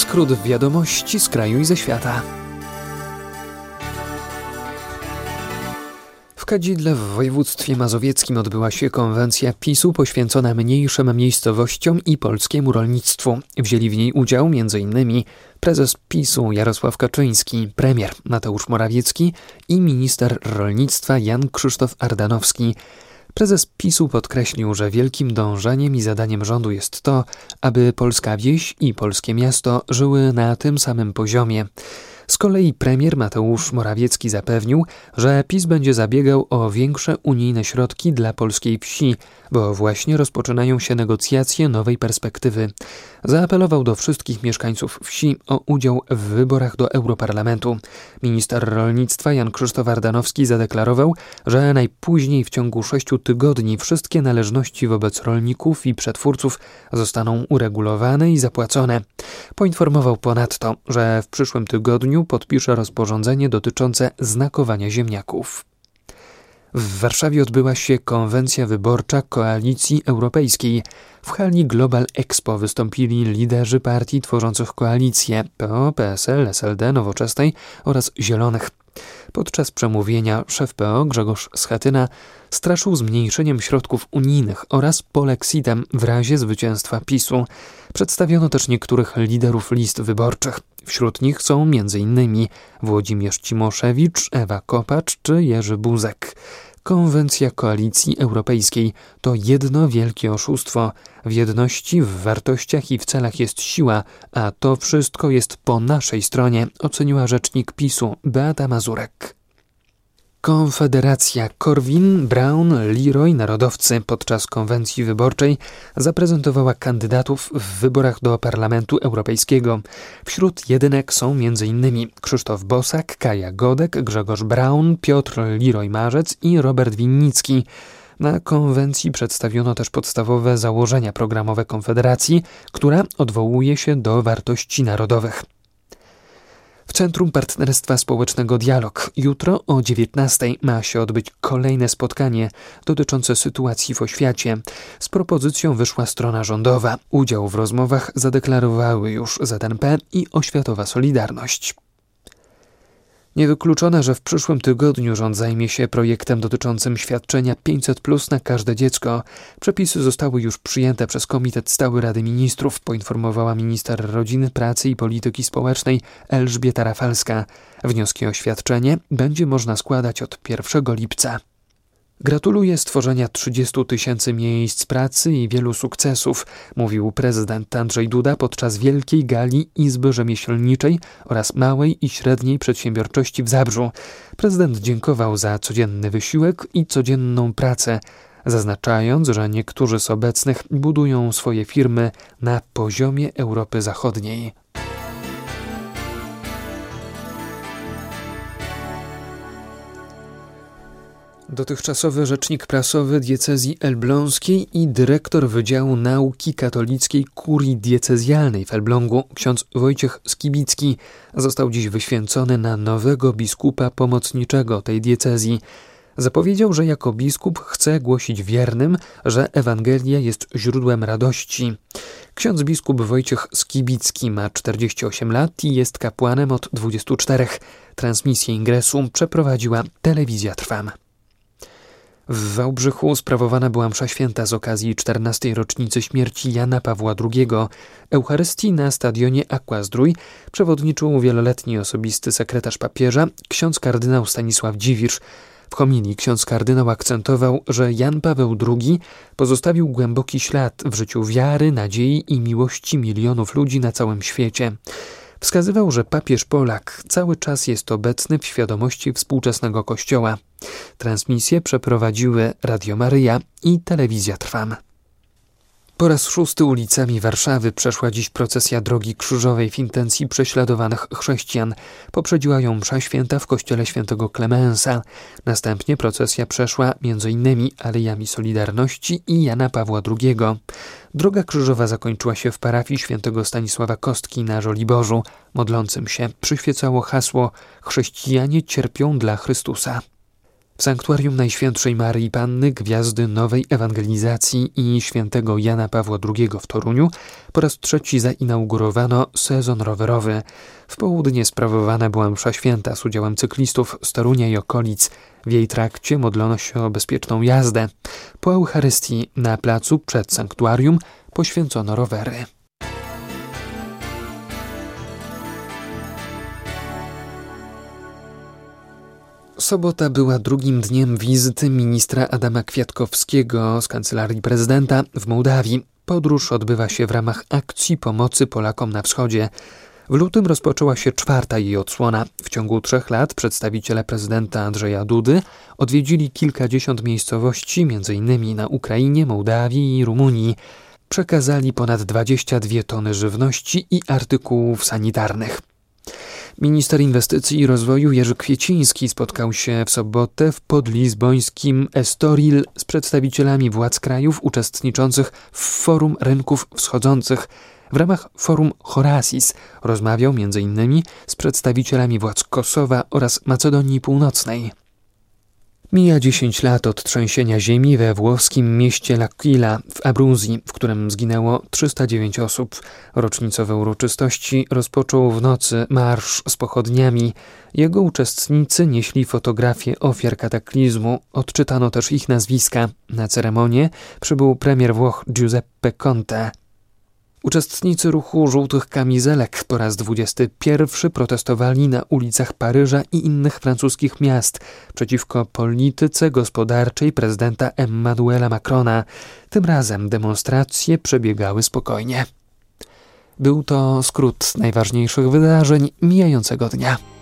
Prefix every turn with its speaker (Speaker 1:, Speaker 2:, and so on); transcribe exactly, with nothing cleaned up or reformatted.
Speaker 1: Skrót wiadomości z kraju i ze świata. W Kadzidle w województwie mazowieckim odbyła się konwencja PiSu poświęcona mniejszym miejscowościom i polskiemu rolnictwu. Wzięli w niej udział m.in. prezes PiSu Jarosław Kaczyński, premier Mateusz Morawiecki i minister rolnictwa Jan Krzysztof Ardanowski. Prezes PiSu podkreślił, że wielkim dążeniem i zadaniem rządu jest to, aby polska wieś i polskie miasto żyły na tym samym poziomie. Z kolei premier Mateusz Morawiecki zapewnił, że PiS będzie zabiegał o większe unijne środki dla polskiej wsi, bo właśnie rozpoczynają się negocjacje nowej perspektywy. Zaapelował do wszystkich mieszkańców wsi o udział w wyborach do Europarlamentu. Minister rolnictwa Jan Krzysztof Ardanowski zadeklarował, że najpóźniej w ciągu sześciu tygodni wszystkie należności wobec rolników i przetwórców zostaną uregulowane i zapłacone. Poinformował ponadto, że w przyszłym tygodniu podpisze rozporządzenie dotyczące znakowania ziemniaków. W Warszawie odbyła się konwencja wyborcza Koalicji Europejskiej. W hali Global Expo wystąpili liderzy partii tworzących koalicję P O, P S L, S L D, Nowoczesnej oraz Zielonych. Podczas przemówienia szef P O Grzegorz Schetyna straszył zmniejszeniem środków unijnych oraz polexitem w razie zwycięstwa PiSu. Przedstawiono też niektórych liderów list wyborczych. Wśród nich są m.in. Włodzimierz Cimoszewicz, Ewa Kopacz czy Jerzy Buzek. Konwencja Koalicji Europejskiej to jedno wielkie oszustwo. W jedności, w wartościach i w celach jest siła, a to wszystko jest po naszej stronie, oceniła rzecznik PiSu Beata Mazurek. Konfederacja Korwin, Braun, Leroy, Narodowcy podczas konwencji wyborczej zaprezentowała kandydatów w wyborach do Parlamentu Europejskiego. Wśród jedynek są m.in. Krzysztof Bosak, Kaja Godek, Grzegorz Braun, Piotr Leroy-Marzec i Robert Winnicki. Na konwencji przedstawiono też podstawowe założenia programowe Konfederacji, która odwołuje się do wartości narodowych. W Centrum Partnerstwa Społecznego Dialog jutro o dziewiętnastej ma się odbyć kolejne spotkanie dotyczące sytuacji w oświacie. Z propozycją wyszła strona rządowa. Udział w rozmowach zadeklarowały już Z N P i Oświatowa Solidarność. Niewykluczone, że w przyszłym tygodniu rząd zajmie się projektem dotyczącym świadczenia pięćset plus na każde dziecko. Przepisy zostały już przyjęte przez Komitet Stały Rady Ministrów, poinformowała minister rodziny, pracy i polityki społecznej Elżbieta Rafalska. Wnioski o świadczenie będzie można składać od pierwszego lipca. Gratuluję stworzenia trzydziestu tysięcy miejsc pracy i wielu sukcesów, mówił prezydent Andrzej Duda podczas wielkiej gali Izby Rzemieślniczej oraz małej i średniej przedsiębiorczości w Zabrzu. Prezydent dziękował za codzienny wysiłek i codzienną pracę, zaznaczając, że niektórzy z obecnych budują swoje firmy na poziomie Europy Zachodniej. Dotychczasowy rzecznik prasowy diecezji elbląskiej i dyrektor Wydziału Nauki Katolickiej Kurii Diecezjalnej w Elblągu, ksiądz Wojciech Skibicki, został dziś wyświęcony na nowego biskupa pomocniczego tej diecezji. Zapowiedział, że jako biskup chce głosić wiernym, że Ewangelia jest źródłem radości. Ksiądz biskup Wojciech Skibicki ma czterdzieści osiem lat i jest kapłanem od dwudziestu czterech. Transmisję ingresu przeprowadziła Telewizja Trwam. W Wałbrzychu sprawowana była msza święta z okazji czternastej rocznicy śmierci Jana Pawła drugiego. Eucharystii na stadionie Aqua-Zdrój przewodniczył wieloletni osobisty sekretarz papieża, ksiądz kardynał Stanisław Dziwisz. W homilii ksiądz kardynał akcentował, że Jan Paweł drugi pozostawił głęboki ślad w życiu wiary, nadziei i miłości milionów ludzi na całym świecie. Wskazywał, że papież Polak cały czas jest obecny w świadomości współczesnego Kościoła. Transmisję przeprowadziły Radio Maryja i Telewizja Trwam. Po raz szósty ulicami Warszawy przeszła dziś procesja Drogi Krzyżowej w intencji prześladowanych chrześcijan. Poprzedziła ją msza święta w kościele świętego Klemensa. Następnie procesja przeszła m.in. Alejami Solidarności i Jana Pawła drugiego. Droga krzyżowa zakończyła się w parafii świętego Stanisława Kostki na Żoliborzu. Modlącym się przyświecało hasło „Chrześcijanie cierpią dla Chrystusa”. W sanktuarium Najświętszej Maryi Panny, Gwiazdy Nowej Ewangelizacji i świętego Jana Pawła drugiego w Toruniu po raz trzeci zainaugurowano sezon rowerowy. W południe sprawowana była msza święta z udziałem cyklistów z Torunia i okolic. W jej trakcie modlono się o bezpieczną jazdę. Po Eucharystii na placu przed sanktuarium poświęcono rowery. Sobota była drugim dniem wizyty ministra Adama Kwiatkowskiego z Kancelarii Prezydenta w Mołdawii. Podróż odbywa się w ramach akcji pomocy Polakom na wschodzie. W lutym rozpoczęła się czwarta jej odsłona. W ciągu trzech lat przedstawiciele prezydenta Andrzeja Dudy odwiedzili kilkadziesiąt miejscowości, między innymi na Ukrainie, Mołdawii i Rumunii. Przekazali ponad dwadzieścia dwie tony żywności i artykułów sanitarnych. Minister Inwestycji i Rozwoju Jerzy Kwieciński spotkał się w sobotę w podlizbońskim Estoril z przedstawicielami władz krajów uczestniczących w Forum Rynków Wschodzących. W ramach Forum Horasis rozmawiał między innymi z przedstawicielami władz Kosowa oraz Macedonii Północnej. Mija dziesięć lat od trzęsienia ziemi we włoskim mieście L'Aquila w Abruzji, w którym zginęło trzysta dziewięć osób. Rocznicowe uroczystości rozpoczął w nocy marsz z pochodniami. Jego uczestnicy nieśli fotografie ofiar kataklizmu. Odczytano też ich nazwiska. Na ceremonię przybył premier Włoch Giuseppe Conte. Uczestnicy ruchu żółtych kamizelek po raz dwudziesty pierwszy protestowali na ulicach Paryża i innych francuskich miast przeciwko polityce gospodarczej prezydenta Emmanuela Macrona. Tym razem demonstracje przebiegały spokojnie. Był to skrót najważniejszych wydarzeń mijającego dnia.